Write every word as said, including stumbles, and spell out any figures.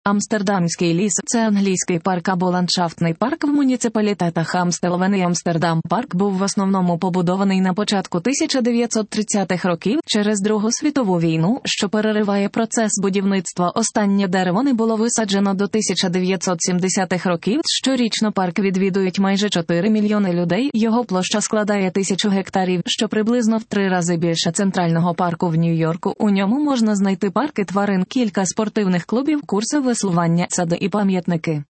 Амстердамський ліс – це англійський парк або ландшафтний парк в муніципалітетах Амстелвен і Амстердам. Парк був в основному побудований на початку тисяча дев'ятсот тридцятих років через Другу світову війну, що перериває процес будівництва. Останнє дерево не було висаджено до тисяча дев'ятсот сімдесятих років. Щорічно парк відвідують майже чотири мільйони людей. Його площа складає тисячу гектарів, що приблизно в три рази більше центрального парку в Нью-Йорку. У ньому можна знайти парки тварин, кілька спортивних клубів, курси веслування, сади і пам'ятники.